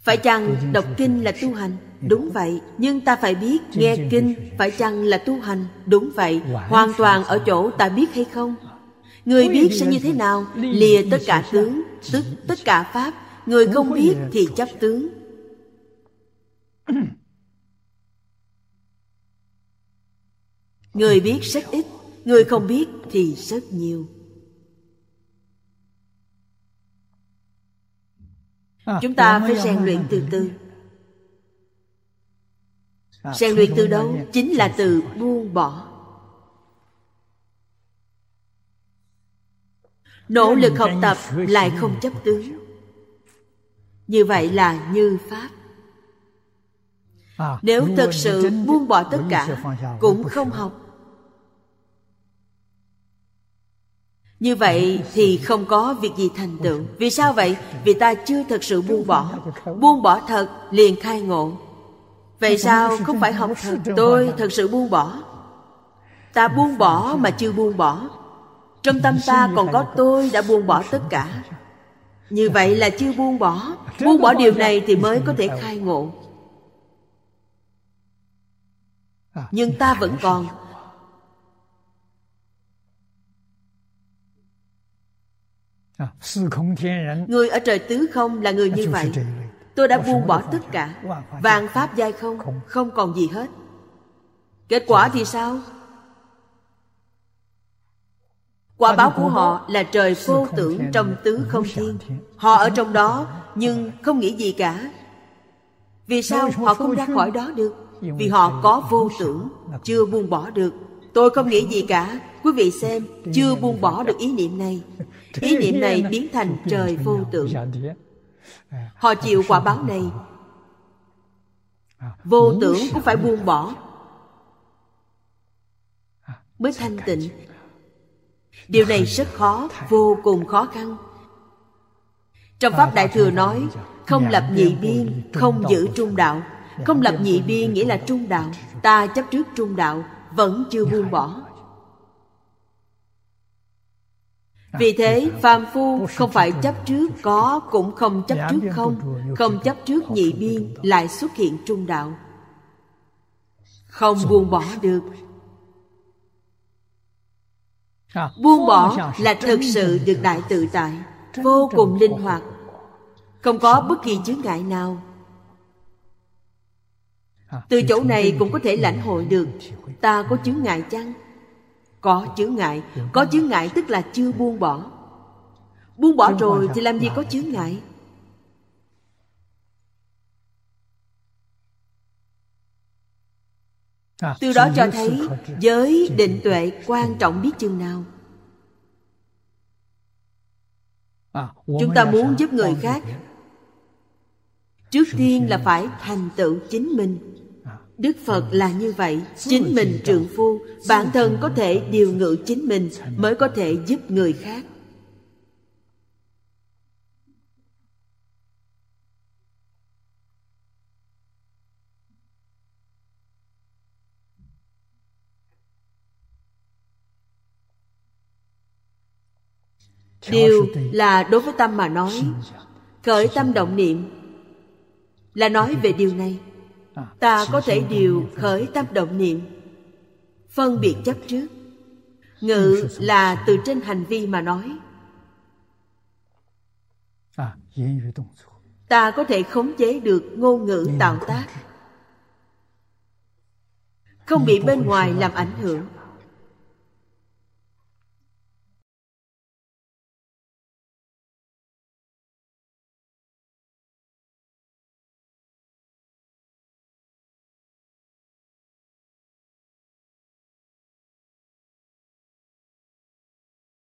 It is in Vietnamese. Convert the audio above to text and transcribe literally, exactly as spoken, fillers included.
Phải chăng đọc kinh là tu hành? Đúng vậy. Nhưng ta phải biết nghe kinh phải chăng là tu hành? Đúng vậy. Hoàn toàn ở chỗ ta biết hay không. Người biết sẽ như thế nào? Lìa tất cả tướng, tức tất cả pháp. Người không biết thì chấp tướng. Người biết rất ít, người không biết thì rất nhiều. Chúng ta phải rèn luyện từ từ. Rèn luyện từ đâu? Chính là từ buông bỏ. Nỗ lực học tập lại không chấp tướng. Như vậy là như pháp. Nếu thật sự buông bỏ tất cả, cũng không học, như vậy thì không có việc gì thành tựu. Vì sao vậy? Vì ta chưa thật sự buông bỏ. Buông bỏ thật liền khai ngộ. Vậy sao không phải học thật? Tôi thật sự buông bỏ. Ta buông bỏ mà chưa buông bỏ. Trong tâm ta còn có tôi đã buông bỏ tất cả. Như vậy là chưa buông bỏ. Buông bỏ điều này thì mới có thể khai ngộ. Nhưng ta vẫn còn. Người ở trời tứ không là người như vậy. Tôi đã buông bỏ tất cả. Vạn pháp giai không, không còn gì hết. Kết quả thì sao? Quả báo của họ là trời vô tưởng trong tứ không thiên. Họ ở trong đó nhưng không nghĩ gì cả. Vì sao họ không ra khỏi đó được? Vì họ có vô tưởng, chưa buông bỏ được. Tôi không nghĩ gì cả. Quý vị xem, chưa buông bỏ được ý niệm này. Ý niệm này biến thành trời vô tưởng. Họ chịu quả báo này. Vô tưởng cũng phải buông bỏ mới thanh tịnh. Điều này rất khó, vô cùng khó khăn. Trong Pháp Đại Thừa nói, không lập nhị biên, không giữ trung đạo. Không lập nhị biên nghĩa là trung đạo. Ta chấp trước trung đạo, vẫn chưa buông bỏ. Vì thế, phàm phu không phải chấp trước có, cũng không chấp trước không. Không chấp trước nhị biên, lại xuất hiện trung đạo. Không buông bỏ được. Buông bỏ là thực sự được đại tự tại, vô cùng linh hoạt, không có bất kỳ chướng ngại nào. Từ chỗ này cũng có thể lãnh hội được ta có chướng ngại chăng? Có chướng ngại. Có chướng ngại tức là chưa buông bỏ. Buông bỏ rồi thì làm gì có chướng ngại? Từ đó cho thấy giới định tuệ quan trọng biết chừng nào. Chúng ta muốn giúp người khác, trước tiên là phải thành tựu chính mình. Đức Phật là như vậy. Chính mình trượng phu, bản thân có thể điều ngự chính mình, mới có thể giúp người khác. Điều là đối với tâm mà nói. Khởi tâm động niệm là nói về điều này. Ta có thể điều khởi tâm động niệm, phân biệt chấp trước. Ngự là từ trên hành vi mà nói. Ta có thể khống chế được ngôn ngữ tạo tác, không bị bên ngoài làm ảnh hưởng.